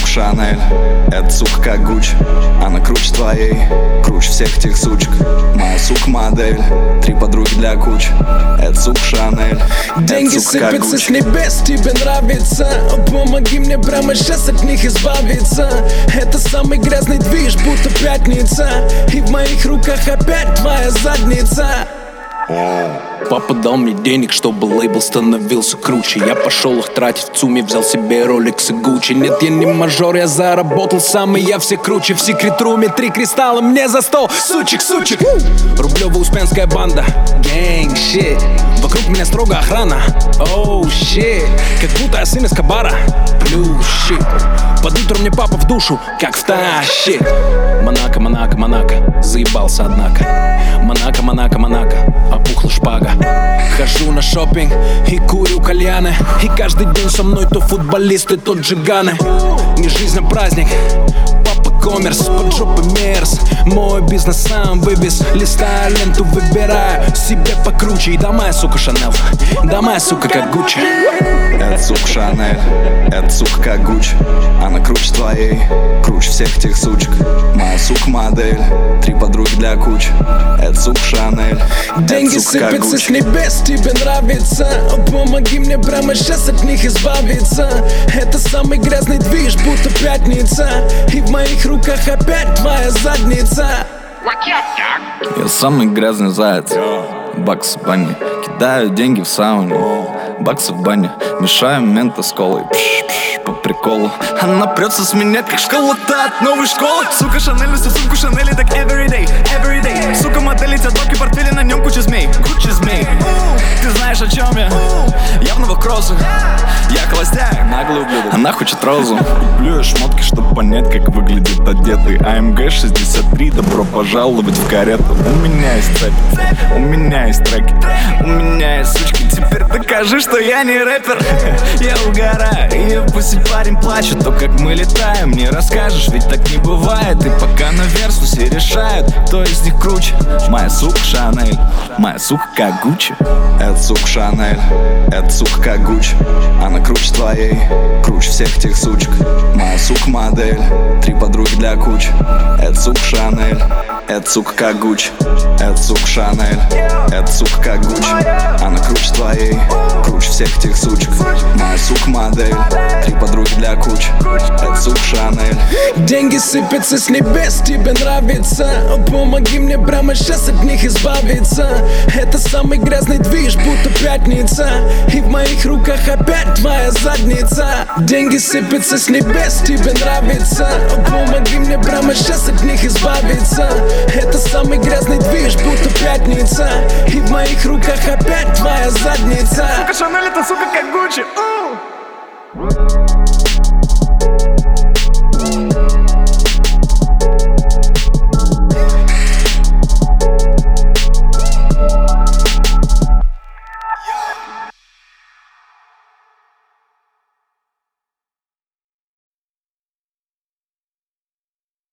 Шанель, эта сука как Гуччи. Она круче твоей, круче всех этих сучек. Моя сука модель, 3 подруги для кучи. Эта сука Шанель, деньги сыпятся с небес, тебе нравится? Помоги мне прямо сейчас от них избавиться. Это самый грязный движ, будто пятница. И в моих руках опять твоя задница. Папа дал мне денег, чтобы лейбл становился круче. Я пошел их тратить в ЦУМе, взял себе Rolex и Gucci. Нет, я не мажор, я заработал сам, и я все круче. В секрет-руме 3 кристалла мне за стол. Сучек, сучек. Рублево-Успенская банда. Gang shit. Вокруг меня строго охрана. Oh shit. Как будто я сын Эскобара. Blue shit. Под утро мне папа в душу, как втащит. Монако, Монако, Монако. Заебался, однако. Монако, Монако, Монако. Опухла шпага. Хожу на шопинг и курю кальяны. И каждый день со мной то футболисты, то джиганы. Не жизнь, а праздник. Папа коммерс, под жопой мерз. Мой бизнес сам вывез. Листаю ленту, выбираю себе покруче. И да моя сука Шанель, да моя сука как Гуччи. эта сука Шанель, эта сука как Гуччи. Она круче твоей, круче всех этих сучек. Моя сука модель, 3 подруги для кучи. Эта сука Шанель, деньги сыпятся с небес, тебе нравится? Помоги мне прямо сейчас от них избавиться. Это самый грязный движ, будто пятница. И в моих руках опять твоя задница. Я самый грязный заяц. Баксы в бане, кидаю деньги в сауне. Баксы в бане, мешаю мента с колой. По приколу. Она прется с меня, как школа-то от новой школы. Сука Шанель, всю сумку Шанели, так everyday, everyday. Сука модель, эти доки, портфели, на нем куча змей. Куча змей. Ты знаешь, о чем я? Я в новых кроссах. Я холостяк, наглый ублюдок. Она хочет розу. Куплю я шмотки, чтобы понять, как выглядит одетый. АМГ 63, добро пожаловать в карету. У меня есть цепь, у меня есть треки, у меня есть сучки. Теперь докажи, что я не рэпер. Я угораю, и пусть парень плачет. То, как мы летаем, не расскажешь, ведь так не бывает. И пока на версусе решают, кто из них круче. Моя сука Шанель, моя сука как Гуччи. Эта сука Шанель, эта сука как Гуччи. Она круче твоей, круче всех этих сучек. Моя сука модель, 3 подруги для кучи. Эта сука Шанель, эта сука как Гуччи. Эта сука Шанель, эта сука как Гуччи. Она круче твоей, круче всех этих сучек. Моя сука модель, 3 подруги для кучи. Эта сука Шанель. Деньги сыпятся с небес, тебе нравится? Помоги мне прямо сейчас от них избавиться. Это самый грязный движ, будто пятница. И в моих руках опять твоя задница. Деньги сыпятся с небес, тебе нравится? Помоги мне прямо сейчас от них избавиться. Это самый грязный движ, будто пятница. И в моих руках опять твоя задница. Сука Шанель, это сука как Гуччи.